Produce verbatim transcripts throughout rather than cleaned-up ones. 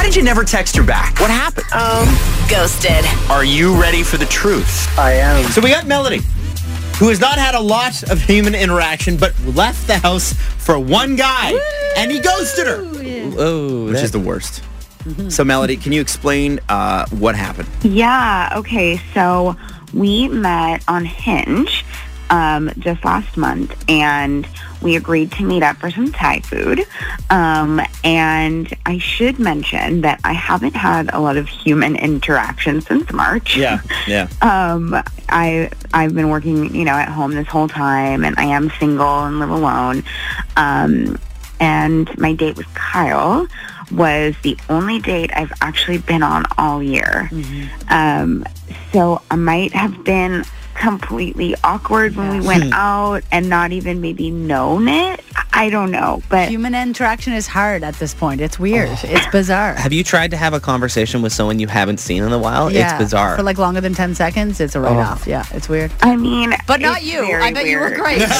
Why did you never text her back? What happened? Um, ghosted. Are you ready for the truth? I am. So we got Melody, who has not had a lot of human interaction, but left the house for one guy, and he ghosted her. Oh, Which is the worst. So, Melody, can you explain uh, what happened? Yeah, okay. So we met on Hinge um, just last month, and we agreed to meet up for some Thai food. Um, and I should mention that I haven't had a lot of human interaction since March. Yeah, yeah. Um, I, I've been working, you know, at home this whole time, and I am single and live alone. Um, and my date with Kyle was the only date I've actually been on all year. Mm-hmm. Um, so I might have been completely awkward when we went out and not even maybe known it. I don't know, but human interaction is hard at this point. It's weird. Oh. It's bizarre. Have you tried to have a conversation with someone you haven't seen in a while? Yeah, it's bizarre. For like longer than ten seconds, it's a write-off. Oh. Yeah, it's weird. I mean, but not you. I bet weird. You were great. yeah,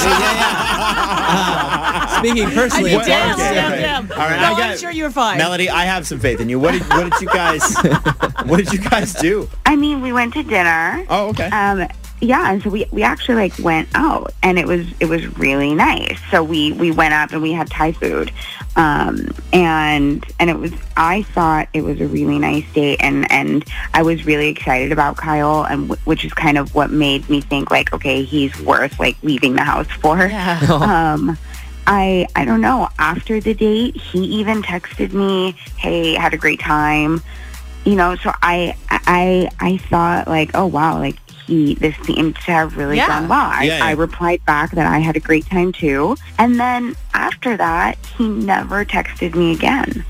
yeah. Uh, speaking personally, I mean, damn, okay, damn, okay. damn. All right, no, I got, I'm sure you were fine. Melody, I have some faith in you. What did what did you guys what did you guys do? I mean, we went to dinner. Oh, okay. Um, yeah, and so we, we actually like went out, and it was it was really nice. So we, we went up and we had Thai food, um, and and it was I thought it was a really nice date, and, and I was really excited about Kyle, and w- which is kind of what made me think like, okay, he's worth like leaving the house for. Yeah. um, I I don't know. After the date, he even texted me, "Hey, had a great time," you know. So I I I thought like, oh wow, like. He, this seemed to have really yeah. gone well. I, yeah, yeah. I replied back that I had a great time too. And then after that, he never texted me again.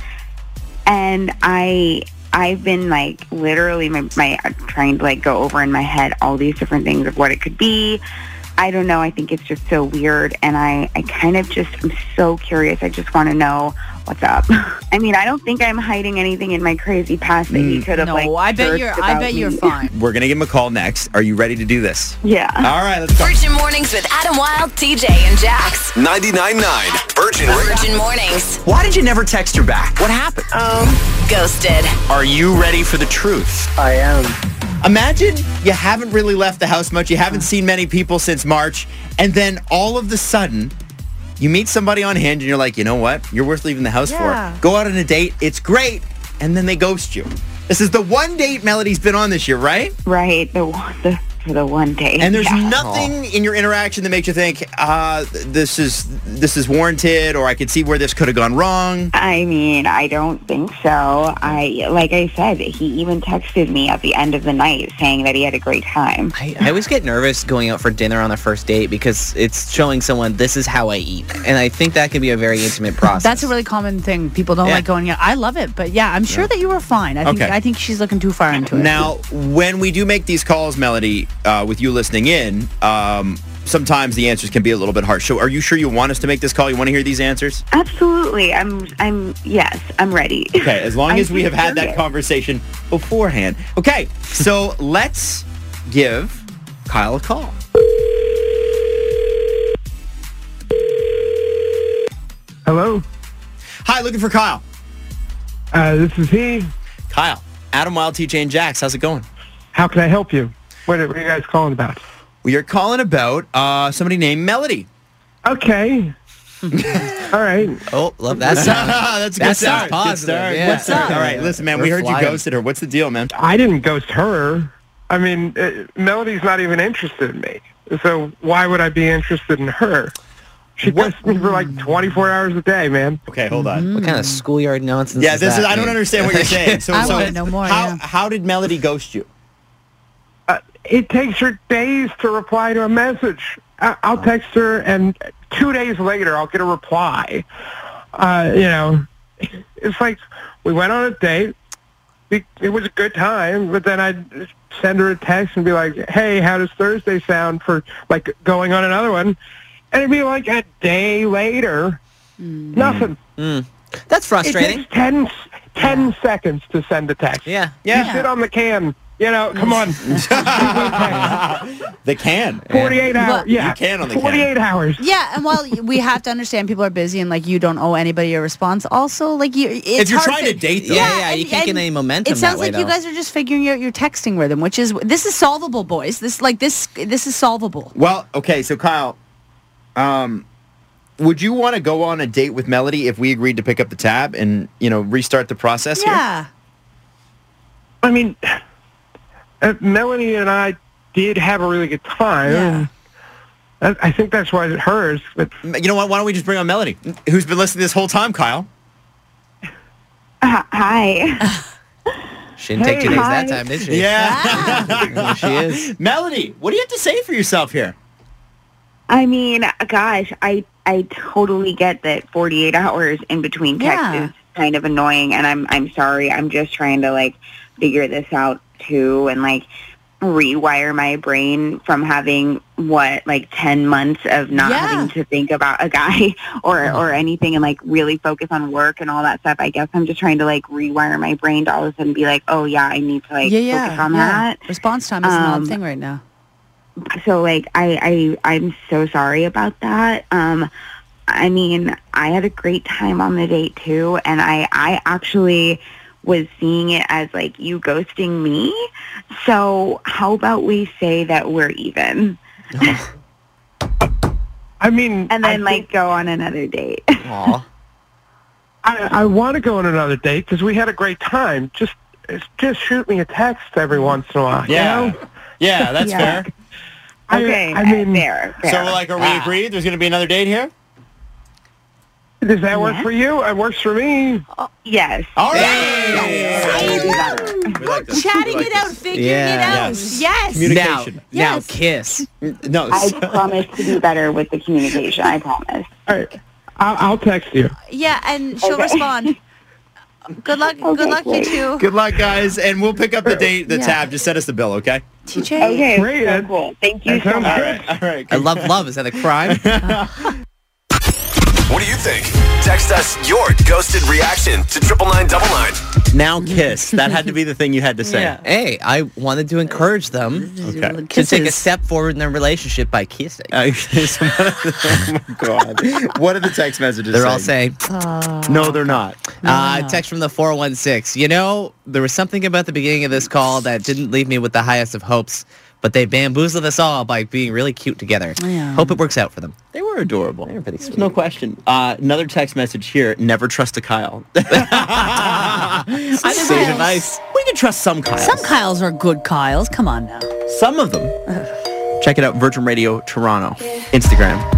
And I, I've been like literally my, my trying to like go over in my head all these different things of what it could be. I don't know. I think it's just so weird. And I, I kind of just, I'm so curious. I just want to know what's up. I mean, I don't think I'm hiding anything in my crazy past that he could have no, like. I bet you're. I bet me. you're fine. We're gonna give him a call next. Are you ready to do this? Yeah. All right, let's go. Virgin Mornings with Adam Wilde, T J, and Jax. ninety-nine point nine Virgin Radio. Virgin Mornings. Why did you never text her back? What happened? Um, ghosted. Are you ready for the truth? I am. Imagine you haven't really left the house much. You haven't seen many people since March, and then all of a sudden, you meet somebody on Hinge, and you're like, you know what? You're worth leaving the house Yeah. for. Go out on a date. It's great. And then they ghost you. This is the one date Melody's been on this year, right? Right. The the for the one day. And there's yeah. nothing in your interaction that makes you think, uh, this is this is warranted, or I could see where this could have gone wrong. I mean, I don't think so. I like I said, he even texted me at the end of the night saying that he had a great time. I, I always get nervous going out for dinner on the first date because it's showing someone this is how I eat, and I think that can be a very intimate process. That's a really common thing. People don't Yeah. like going out. I love it, but yeah, I'm sure that you were fine. I think Okay. I think she's looking too far into it. Now, when we do make these calls, Melody, uh, with you listening in, um, sometimes the answers can be a little bit harsh. So are you sure you want us to make this call? You want to hear these answers? Absolutely. I'm I'm yes, I'm ready. Okay, as long I'm as we have had that curious. conversation beforehand. Okay, so let's give Kyle a call. Hello. Hi, looking for Kyle. Uh, this is he. Kyle, Adam Wilde, T J, and Jax. How's it going? How can I help you? What are, what are you guys calling about? We are calling about uh, somebody named Melody. Okay. All right. Oh, love that sound. That's a That good sounds start. positive, Good start. yeah. What's up? All right, listen, man, we We're heard flying. you ghosted her. What's the deal, man? I didn't ghost her. I mean, uh, Melody's not even interested in me. So why would I be interested in her? She What- ghosts me for like twenty-four hours a day, man. Okay, hold on. What kind of schoolyard nonsense Yeah, is this that, is. I don't man? understand what you're saying. So, I so wanna know more, How yeah. how did Melody ghost you? Uh, it takes her days to reply to a message. I- I'll text her, and two days later, I'll get a reply. Uh, you know, it's like we went on a date. It it was a good time, but then I'd send her a text and be like, hey, how does Thursday sound for, like, going on another one? And it'd be like a day later, nothing. Mm. That's It frustrating. takes ten, ten seconds to send a text. Yeah. You Yeah. sit on the can You know, come on. The can. forty-eight hours. Well, Yeah. You can on the can. forty-eight hours. Yeah, and while we have to understand people are busy and like you don't owe anybody a response, also like you, it's If you're hard trying to date them. Yeah, yeah, and- you can't get and any momentum It sounds that way, like you though. guys are just figuring out your texting rhythm, which is this is solvable, boys. This like this this is solvable. Well, okay, so Kyle, um, would you want to go on a date with Melody if we agreed to pick up the tab and, you know, restart the process here? Yeah. I mean, uh, Melanie and I did have a really good time. Yeah. I, I think that's why it's hers. But You know what? Why don't we just bring on Melody, who's been listening this whole time, Kyle? Uh, hi. She didn't take Hey, two days hi. that time, did she? Yeah. There she is. Melody, what do you have to say for yourself here? I mean, gosh, I I totally get that forty-eight hours in between texts Yeah. is kind of annoying, and I'm I'm sorry. I'm just trying to like figure this out too, and like rewire my brain from having what like ten months of not Yeah. having to think about a guy or or anything, and like really focus on work and all that stuff. I guess I'm just trying to like rewire my brain to all of a sudden be like, oh yeah, I need to like Yeah, yeah. focus on yeah. that. Response time is an odd Um, thing right now. So like I, I I'm so sorry about that. Um I mean, I had a great time on the date too, and I I actually was seeing it as like you ghosting me. So how about we say that we're even? I mean, And then I like think- go on another date. Aw. I, I want to go on another date because we had a great time. Just just shoot me a text every once in a while. you Yeah. know? Yeah, that's Yeah. fair. I- Okay, I mean, fair, fair. So, like, are we agreed there's going to be another date here? does that work Yeah. for you? It works for me. Yes. All right. Yes. I do better. We like this. Chatting We like it out, this. figuring Yeah. it out. Yes. Yes. Communi- Now, Communication. now Yes. kiss. No. I so- promise to do better with the communication. I promise. All right. I'll, I'll text you. Yeah, and she'll Okay. respond. Good luck. Okay, good luck, great. you two. Good luck, guys, and we'll pick up the date, the Yeah. tab. Just send us the bill, okay? T J. Okay, Great. so cool. Thank you That so sounds much. great. All right. I love love. Is that a crime? What do you think? Text us your ghosted reaction to triple nine double nine. Now kiss. That had to be the thing you had to say. Yeah. Hey, I wanted to encourage them Okay. to take a step forward in their relationship by kissing. Uh, so what are the- oh my God. What are the text messages They're all saying, No, they're not. uh, text from the four one six. You know, there was something about the beginning of this call that didn't leave me with the highest of hopes, but they bamboozled us all by being really cute together. Yeah. Hope it works out for them. They were adorable. They were pretty There's sweet. no question. Uh, another text message here. Never trust a Kyle. I think Kyles. good advice. We can trust some Kyles. Some Kyles are good Kyles. Come on now. Some of them. Check it out, Virgin Radio Toronto, Instagram